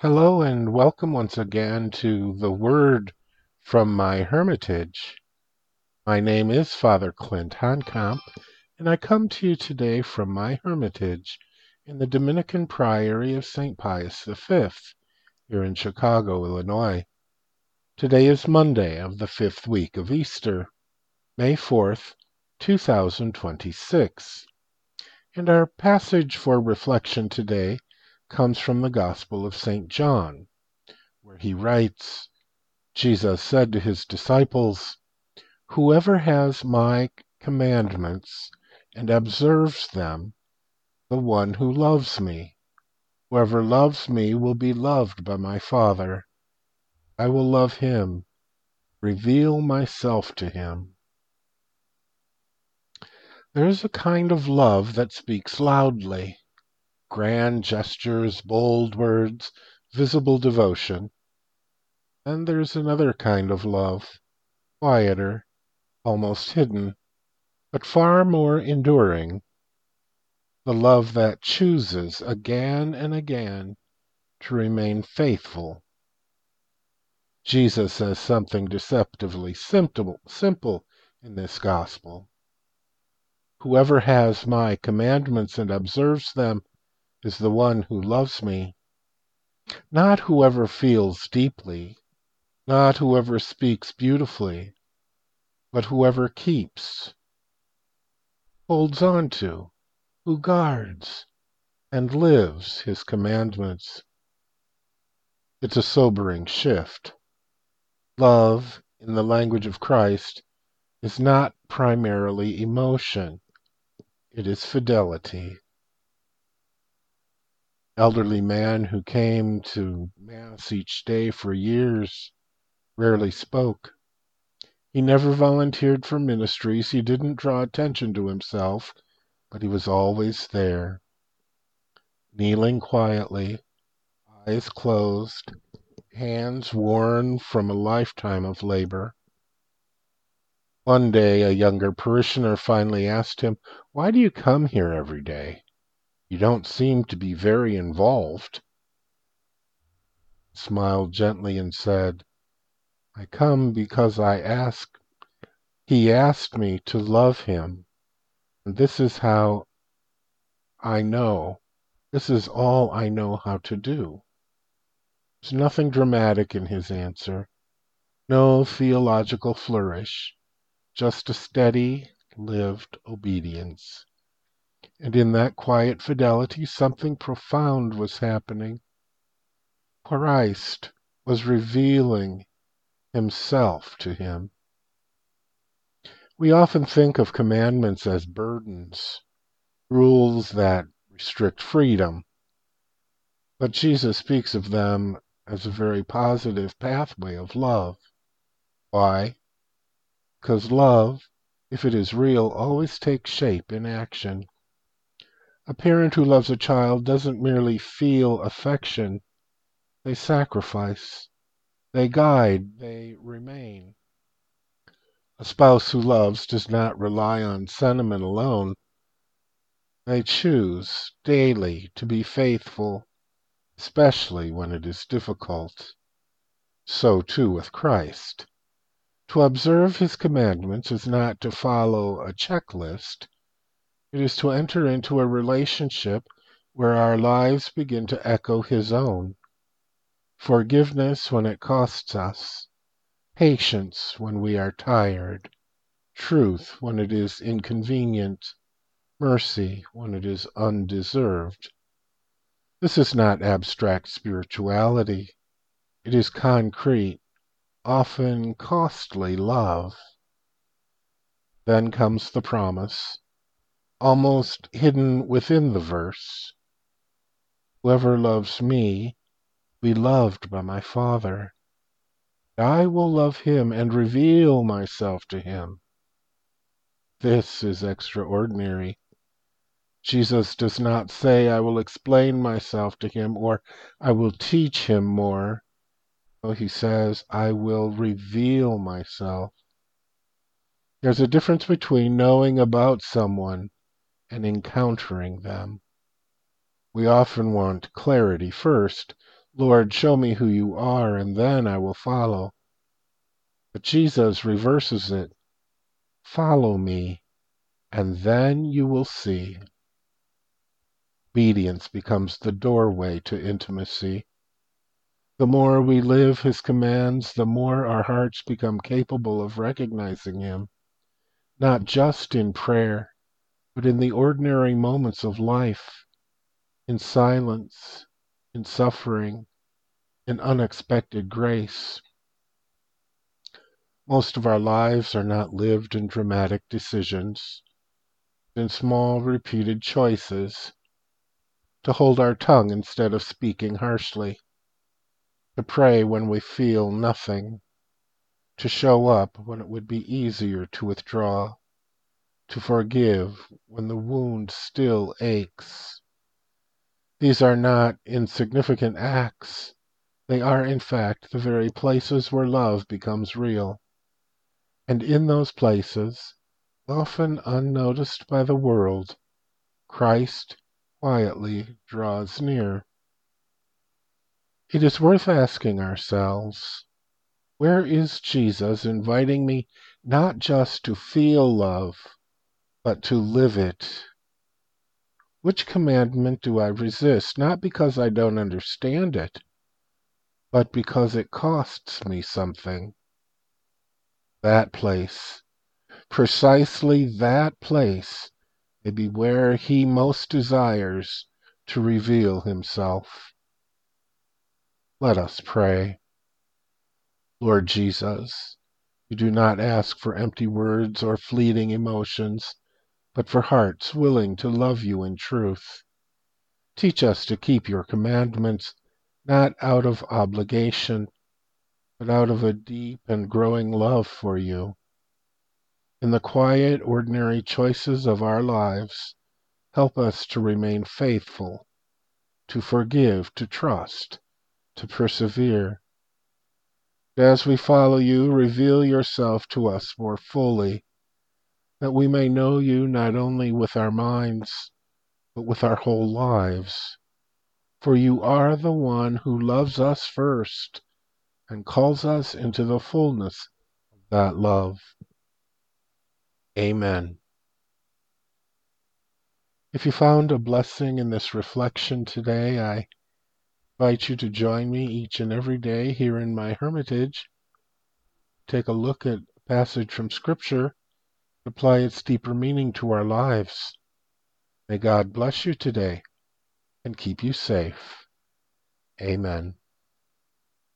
Hello and welcome once again to the Word from my Hermitage. My name is Father Clint Honkamp, and I come to you today from my Hermitage in the Dominican Priory of St. Pius V, here in Chicago, Illinois. Today is Monday of the fifth week of Easter, May 4th, 2026. And our passage for reflection today comes from the Gospel of St. John, where he writes, Jesus said to his disciples, "Whoever has my commandments and observes them, the one who loves me. Whoever loves me will be loved by my Father. I will love him, reveal myself to him." There is a kind of love that speaks loudly. Grand gestures, bold words, visible devotion. Then there's another kind of love, quieter, almost hidden, but far more enduring. The love that chooses again and again to remain faithful. Jesus says something deceptively simple in this gospel. Whoever has my commandments and observes them is the one who loves me. Not whoever feels deeply, not whoever speaks beautifully, but whoever keeps, holds on to, who guards and lives his commandments. It's a sobering shift. Love, in the language of Christ, is not primarily emotion. It is fidelity. Elderly man who came to Mass each day for years rarely spoke. He never volunteered for ministries. He didn't draw attention to himself, but he was always there, kneeling quietly, eyes closed, hands worn from a lifetime of labor. One day, a younger parishioner finally asked him, "Why do you come here every day? You don't seem to be very involved." He smiled gently and said, "I come because he asked me to love him, and this is all I know how to do." There's nothing dramatic in his answer, no theological flourish, just a steady, lived obedience. And in that quiet fidelity, something profound was happening. Christ was revealing himself to him. We often think of commandments as burdens, rules that restrict freedom. But Jesus speaks of them as a very positive pathway of love. Why? Because love, if it is real, always takes shape in action. A parent who loves a child doesn't merely feel affection. They sacrifice. They guide. They remain. A spouse who loves does not rely on sentiment alone. They choose daily to be faithful, especially when it is difficult. So too with Christ. To observe his commandments is not to follow a checklist. It is to enter into a relationship where our lives begin to echo his own. Forgiveness when it costs us. Patience when we are tired. Truth when it is inconvenient. Mercy when it is undeserved. This is not abstract spirituality. It is concrete, often costly love. Then comes the promise, almost hidden within the verse. Whoever loves me will be loved by my Father. I will love him and reveal myself to him. This is extraordinary. Jesus does not say, "I will explain myself to him," or "I will teach him more." No, he says, "I will reveal myself." There's a difference between knowing about someone and encountering them. We often want clarity first, Lord, show me who you are, and then I will follow. But Jesus reverses it. Follow me, and then you will see. Obedience becomes the doorway to intimacy. The more we live his commands, the more our hearts become capable of recognizing him, not just in prayer, but in the ordinary moments of life, in silence, in suffering, in unexpected grace. Most of our lives are not lived in dramatic decisions, in small repeated choices, to hold our tongue instead of speaking harshly, to pray when we feel nothing, to show up when it would be easier to withdraw, to forgive when the wound still aches. These are not insignificant acts. They are, in fact, the very places where love becomes real. And in those places, often unnoticed by the world, Christ quietly draws near. It is worth asking ourselves, where is Jesus inviting me not just to feel love, but to live it? Which commandment do I resist, not because I don't understand it, but because it costs me something? That place, precisely that place, may be where he most desires to reveal himself. Let us pray. Lord Jesus, you do not ask for empty words or fleeting emotions, but for hearts willing to love you in truth. Teach us to keep your commandments, not out of obligation, but out of a deep and growing love for you. In the quiet, ordinary choices of our lives, help us to remain faithful, to forgive, to trust, to persevere. As we follow you, reveal yourself to us more fully, that we may know you not only with our minds, but with our whole lives. For you are the one who loves us first and calls us into the fullness of that love. Amen. If you found a blessing in this reflection today, I invite you to join me each and every day here in my hermitage. Take a look at a passage from Scripture, apply its deeper meaning to our lives. May God bless you today and keep you safe. Amen.